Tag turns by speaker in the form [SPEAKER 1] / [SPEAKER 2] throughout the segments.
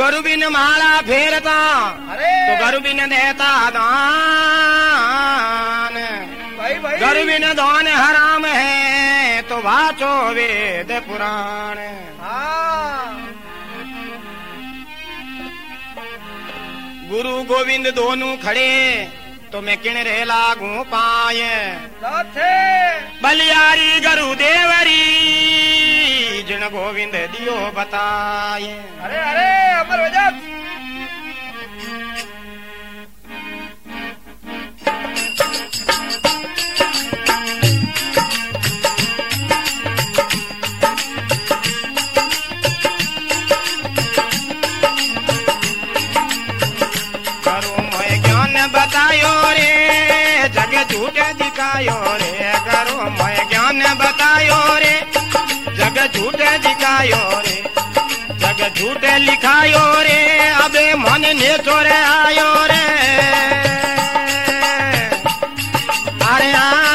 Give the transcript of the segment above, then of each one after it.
[SPEAKER 1] गुरु बिन माला फेरता तो गुरु बिन देता दान। गुरु बिन दान हराम है तो वाचो वेद पुराण। गुरु गोविंद दोनों खड़े तो मैं किन रे लागू पाए। बलियारी गुरु देवरी जिन गोविंद दियो बताए।
[SPEAKER 2] अरे अरे अमर हो जा।
[SPEAKER 1] बतायो रे जग झूठ दिखायो रे। करो मैं ज्ञान बतायो रे जग झूठ दिखायो रे। जग झूठ लिखायो रे अबे मन ने चोरे आयो रे। अरे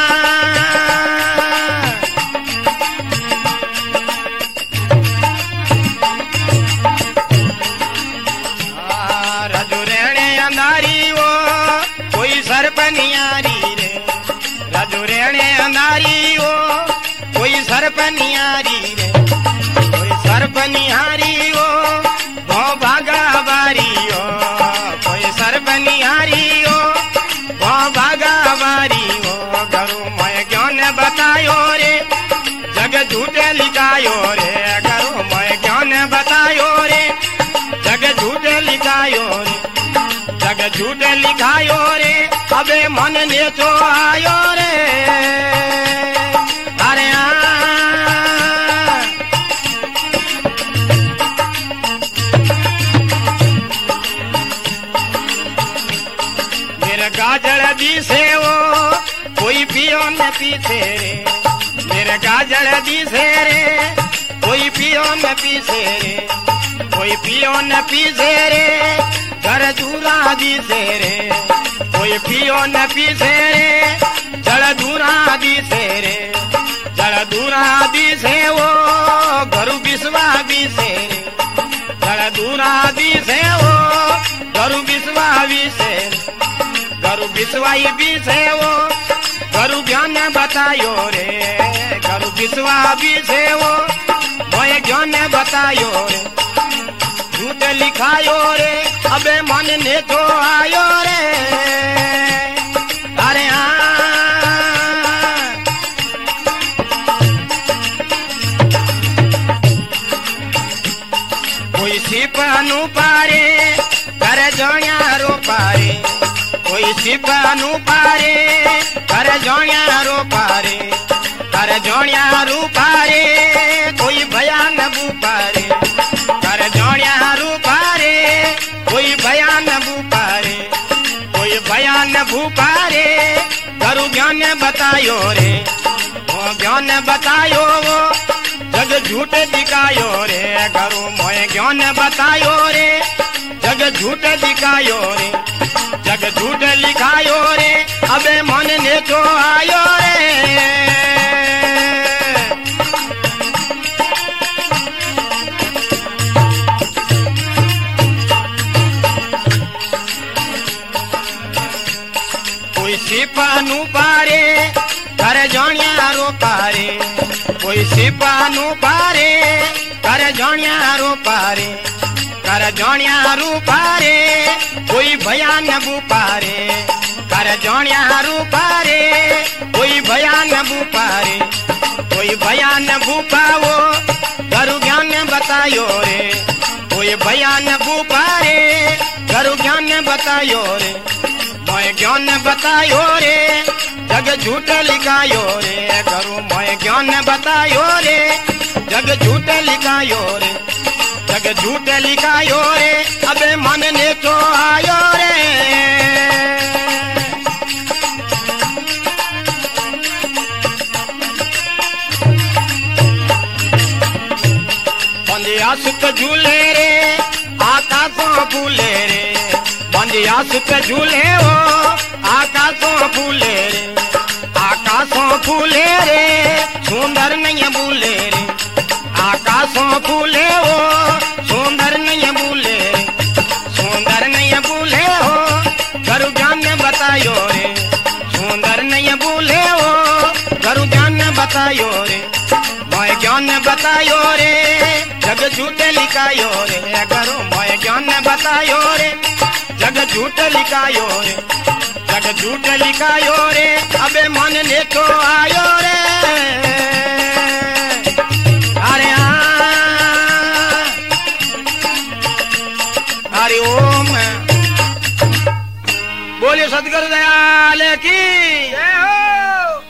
[SPEAKER 1] रजुरेणे अंधारी वो कोई सरपनियारी रे। रजुरेणे अंधारी वो कोई सरपनियारी रे। कोई सरपनिहारी वो भौ भागा बारी हो। कोई सरपनिहारी हो भौ भागा बारी हो। गुरु मैं ज्ञान बतायो रे जग झूठ लिखायो रे। गुरु मैं ज्ञान बतायो रे जग झूठ लिखायो रे। जग झूठ लिखायो रे अबे मन ने तो आयो रे। अरे मेरे गाजर दी से वो कोई पियो न पीछे रे। मेरे गाजर दी से रे कोई पियो न पीछे रे। कोई पियो न पीछे रे घर दूरा दी से रे। कोई पियो न पीछे रे जड़ दूरा दी से रे। जड़ दूरा दी से वो गुरु विश्वा भी से रे। जड़ दूरा दी से वो गुरु विश्वा भी से रे। गुरु विश्वाई भी से वो गुरु ज्ञान बतायो रे। गुरु विश्वा भी से वो मोए ज्ञान बतायो रे। झूठ लिखायो रे अबे मन ने तो आयो रे। अरे कोई सिपानु पारे कर जोया रो पारे। कोई सिपानु पारे कर जोया रो पारे। कर जोया रू पारे कोई भयान बू पारे। कर जोया रू पारे कोई भयान बू पारे। कोई भयान भू पारे गुरु ज्ञान बतायो रे। वो ज्ञान बतायो वो जग झूठ दिखायो रे। गुरु मोए ज्ञान बतायो रे जग झूठ दिखायो रे। जग झूठ लिखायो रे अबे मन ने तो आयो रे। कोई सिपानु पारे कर जोनिया रो पारे। कोई सिपानु पारे कर जोनिया रो पारे। कर जोनिया रू पारे कोई भयान बू पारे। कर जोनिया रू पारे कोई भयान बू पारे। कोई भयान बू पावो गुरु ज्ञान बतायो रे। कोई भयान बू पारे गुरु ज्ञान बतायो रे। मोए ज्ञान बतायो रे जग झूठ लिखायो रे। गुरु मोए ज्ञान बतायो रे जग झूठ लिखायो रे। जग झूठ लिखायो रे अबे मन ने तो आयो रे। बंदिया सुख झूले रे आकाशों फूले रे। बंदिया सुख झूले हो आकाशों फूले रे। आकाशों फूले रे सुंदर नहीं भूले रे। आकाशों फूले हो सुंदर नहीं भूले रे। बतायो रे, सुंदर नहीं भूले वो गुरु ज्ञान ने बतायो रे, मोय ज्ञान ने बतायो रे, जग झूठे लिखायो रे, गुरु मोय ज्ञान ने बतायो रे, जग झूठे लिखायो रे, जग झूठे लिखायो रे, अबे मन ने तो आयो रे, अरे हरि ओम। बोलिए सदगुरु दयाल की
[SPEAKER 2] जय हो।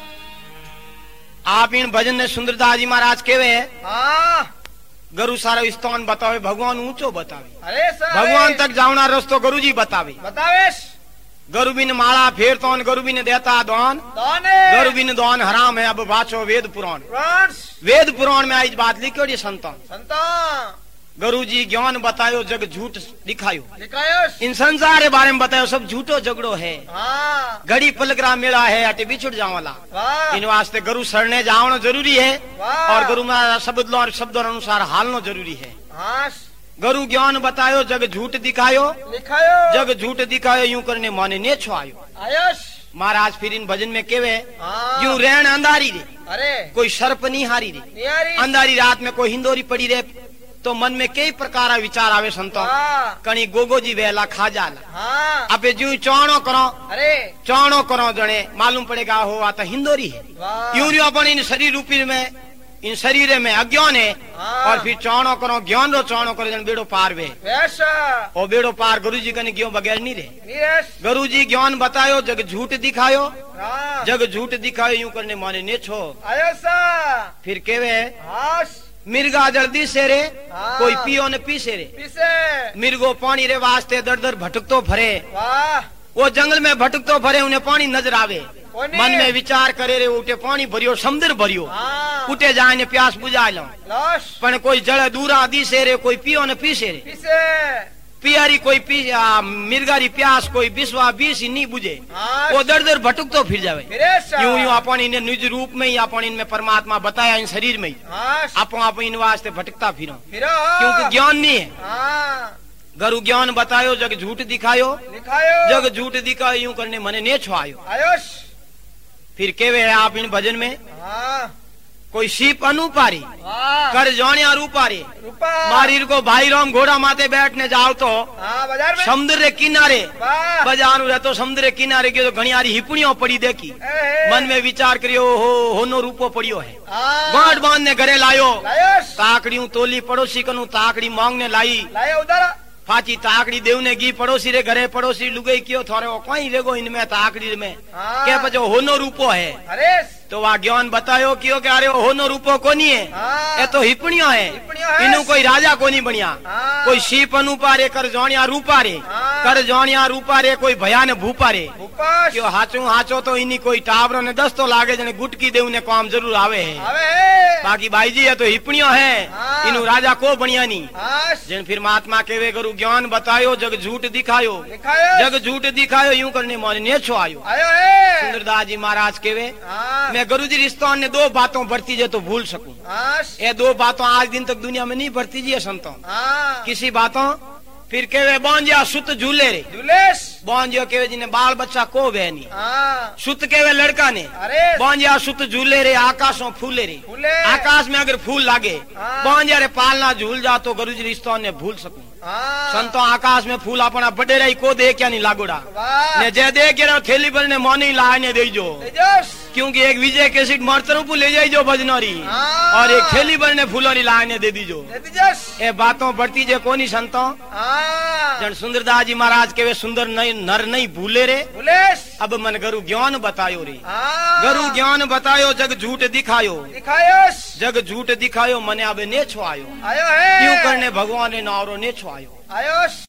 [SPEAKER 1] आप इन भजन ने सुंदरदास जी महाराज केवे
[SPEAKER 2] हाँ
[SPEAKER 1] गुरु सारा स्थान बतावे, भगवान ऊंचो बतावे,
[SPEAKER 2] अरे सर
[SPEAKER 1] भगवान तक जावना रस्तो गुरु जी बतावे।
[SPEAKER 2] बतावेश
[SPEAKER 1] गुरु बिन माला फेर तौन, गुरु बिन देता दान,
[SPEAKER 2] दाने
[SPEAKER 1] गुरु बिन दान हराम है, अब बाचो वेद पुराण।
[SPEAKER 2] फ्रांस
[SPEAKER 1] वेद पुराण में आज बात लिखी संतान,
[SPEAKER 2] संतान
[SPEAKER 1] गुरु जी ज्ञान बतायो, जग झूठ दिखायो,
[SPEAKER 2] दिखायोश
[SPEAKER 1] इन संसार के बारे में बतायो, सब झूठो झगड़ो है,
[SPEAKER 2] हाँ
[SPEAKER 1] घड़ी पलकरा मेला है, अटे बिछुड़ जावला।
[SPEAKER 2] वाह
[SPEAKER 1] इन वास्ते गुरु शरणे जावनो जरूरी है,
[SPEAKER 2] वाह
[SPEAKER 1] और गुरु में शब्दों अनुसार हालनो जरूरी है।
[SPEAKER 2] हाँ
[SPEAKER 1] गुरु ज्ञान बतायो, जग झूठ दिखायो,
[SPEAKER 2] लिखायो
[SPEAKER 1] जग झूठ दिखायो, यूं करने माने ने छुआयो।
[SPEAKER 2] आयुष
[SPEAKER 1] महाराज फिर इन भजन में केवे
[SPEAKER 2] हाँ
[SPEAKER 1] यूं रहन अंधारी रे,
[SPEAKER 2] अरे
[SPEAKER 1] कोई सर्प नहीं हारी रे,
[SPEAKER 2] नियारी
[SPEAKER 1] अंधारी रात में कोई हिंदोरी पड़ी रे, तो मन में कई प्रकार विचार आवे संतों,
[SPEAKER 2] हाँ
[SPEAKER 1] कणी गोगो जी वेला खा जाला,
[SPEAKER 2] हाँ
[SPEAKER 1] अबे जू चौणो करो,
[SPEAKER 2] अरे
[SPEAKER 1] चौणो करो जने मालूम पड़ेगा हो आ तो हिंदोरी है।
[SPEAKER 2] वाह
[SPEAKER 1] यूं रियो अपन इन शरीर रूपी में, इन शरीर में अज्ञान है,
[SPEAKER 2] हाँ।
[SPEAKER 1] और फिर चौणो करो ज्ञान रो चौणो करो जन बेड़ो पार वे,
[SPEAKER 2] वैसा
[SPEAKER 1] ओ बेड़ो पार गुरु जी कने क्यों बगैर नहीं रे।
[SPEAKER 2] नीरस
[SPEAKER 1] गुरु जी ज्ञान बतायो, जग झूठ दिखायो,
[SPEAKER 2] हाँ
[SPEAKER 1] जग झूठ दिखायो, यूं करने माने ने छो।
[SPEAKER 2] आयुषा
[SPEAKER 1] फिर केवे
[SPEAKER 2] हाँ
[SPEAKER 1] मिर्गा जल्दी से रे,
[SPEAKER 2] हाँ।
[SPEAKER 1] कोई पियो ने पीसे रे,
[SPEAKER 2] पीसे
[SPEAKER 1] मिर्गो पानी रे वास्ते दर दर भटकतो फरे,
[SPEAKER 2] वाह
[SPEAKER 1] वो जंगल में भटकतो फरे, उन्हें पानी नजर आवे,
[SPEAKER 2] कोनी?
[SPEAKER 1] मन में विचार करे रे, उठे पानी भरियो, समुद्र भरियो,
[SPEAKER 2] हाँ
[SPEAKER 1] उठे जाए ने प्यास बुझा लो,
[SPEAKER 2] लॉस
[SPEAKER 1] पण कोई जड़ दूरा दिसे रे, कोई पियो ने पीसे रे,
[SPEAKER 2] पीसे
[SPEAKER 1] पियारी कोई मिर्गारी प्यास कोई बिस्वा बीस ही नहीं बुझे,
[SPEAKER 2] हाँ
[SPEAKER 1] वो दर दर भटकतो फिर जावे।
[SPEAKER 2] फिरेशा
[SPEAKER 1] यूं यूं अपन इन्हें निज रूप में ही अपन इनमें परमात्मा बताया, इन शरीर में ही
[SPEAKER 2] हाँ
[SPEAKER 1] आप इन वास्ते भटकता फिरो,
[SPEAKER 2] फिरो
[SPEAKER 1] क्योंकि ज्ञान नहीं है।
[SPEAKER 2] हाँ
[SPEAKER 1] गुरु ज्ञान बतायो, जग झूठ दिखायो,
[SPEAKER 2] लिखायो
[SPEAKER 1] जग झूठ दिखायो, यूं करने मने ने छुआयो।
[SPEAKER 2] आयुष
[SPEAKER 1] फिर केवे है आप इन भजन में,
[SPEAKER 2] हाँ
[SPEAKER 1] कोई सीप अनुपारी,
[SPEAKER 2] वाह
[SPEAKER 1] कर जौनिया रूपारी,
[SPEAKER 2] रूपा
[SPEAKER 1] मारीर को भाई राम घोड़ा माथे बैठने जाओ तो
[SPEAKER 2] हाँ बाजार में
[SPEAKER 1] समुद्र रे किनारे,
[SPEAKER 2] वाह
[SPEAKER 1] बाजार रहतो समुद्र रे किनारे के तो घणी आरी हिपड़ियों पड़ी देखी, मन में विचार करियो होनो रूपो पड़ियो है, गांठ बांध ने घरे लायो,
[SPEAKER 2] लायोस
[SPEAKER 1] ताकड़ियों तोली पड़ोसी कनु ताकड़ी मांगने लाई,
[SPEAKER 2] लाया उधर
[SPEAKER 1] फाची ताकड़ी देवने गी पड़ोसी रे घरे, पड़ोसी लुगई क्यों थोड़े कोई रेगो इनमें ताकड़ी में
[SPEAKER 2] हाँ
[SPEAKER 1] के बजो होनो रूपो है,
[SPEAKER 2] अरे
[SPEAKER 1] तो वह ज्ञान बतायो क्यों कि अरे होनो रूपो कोनी है,
[SPEAKER 2] हाँ
[SPEAKER 1] ये तो हिपड़ियों है,
[SPEAKER 2] हिपड़ियों है।
[SPEAKER 1] इनु कोई राजा कोनी बनिया,
[SPEAKER 2] हाँ
[SPEAKER 1] कोई सीप अनुपारे, कर जौनिया रूपारे,
[SPEAKER 2] हाँ।
[SPEAKER 1] कर जौनिया रूपारे, कोई भयान भूपारे,
[SPEAKER 2] उपास
[SPEAKER 1] क्यों हाचू हाचो तो इनी कोई टावरों ने दस तो लागे जने गुटकी देव ने काम जरूर आवे है,
[SPEAKER 2] आवे
[SPEAKER 1] बाकी भाई जी ये तो हिपड़ियों है,
[SPEAKER 2] हाँ।
[SPEAKER 1] इनु राजा को बनिया नहीं।
[SPEAKER 2] हाँ
[SPEAKER 1] जिन फिर महात्मा केवे गुरु ज्ञान बतायो, जग झूठ दिखायो,
[SPEAKER 2] लिखायो
[SPEAKER 1] जग झूठ दिखायो, यूं करने माने ने छो आयो।
[SPEAKER 2] आयो है
[SPEAKER 1] सुंदरदास जी महाराज केवे
[SPEAKER 2] हाँ
[SPEAKER 1] मैं गुरु जी रिश्तों ने दो बातों बढ़ती जे तो भूल सकूं,
[SPEAKER 2] हाँ
[SPEAKER 1] ये दो बातों आज दिन तक दुनिया में नहीं बढ़ती जी संतों,
[SPEAKER 2] हाँ
[SPEAKER 1] किसी बातों। फिर केवे बांझिया सुत झूले रे,
[SPEAKER 2] जुलेश
[SPEAKER 1] बांझियो केवे जिन्हें बाल बच्चा को बहनी,
[SPEAKER 2] हाँ
[SPEAKER 1] सुत केवे लड़का ने,
[SPEAKER 2] अरे
[SPEAKER 1] बांझिया सुत झूले रे, आकाशों फूले रे,
[SPEAKER 2] फूले
[SPEAKER 1] आकाश में अगर फूल लागे,
[SPEAKER 2] हाँ।
[SPEAKER 1] बांझिया रे पालना झूल जा तो गुरु जी रिश्तों ने भूल सकूं।
[SPEAKER 2] हाँ
[SPEAKER 1] संतों आकाश में फूल अपना बड़े रही को दे क्या नहीं लागोड़ा,
[SPEAKER 2] वाह
[SPEAKER 1] ने जे दे के थैली पर ने मोनी लाने दे जो,
[SPEAKER 2] तेजस
[SPEAKER 1] क्योंकि एक विजय के सीट मार्तरों को ले जाई जो भजनोरी,
[SPEAKER 2] हाँ।
[SPEAKER 1] और एक थैली पर ने फूलोरी लाने दे दी जो,
[SPEAKER 2] तेजस
[SPEAKER 1] ये बातों बढ़ती जे कोनी संतों।
[SPEAKER 2] हाँ
[SPEAKER 1] जन सुंदरदास जी महाराज के वे सुंदर नहीं नर नहीं भूले रे,
[SPEAKER 2] जुलेश
[SPEAKER 1] अब मन गुरु ज्ञान बतायो रे,
[SPEAKER 2] हाँ
[SPEAKER 1] गुरु ज्ञान बतायो, जग झूठ दिखायो,
[SPEAKER 2] दिखायोस
[SPEAKER 1] जग झूठ दिखायो, मने अब ने छुआयो,
[SPEAKER 2] आयो है
[SPEAKER 1] क्यों करने भगवान ने नारो ने छुआयो।
[SPEAKER 2] आयोस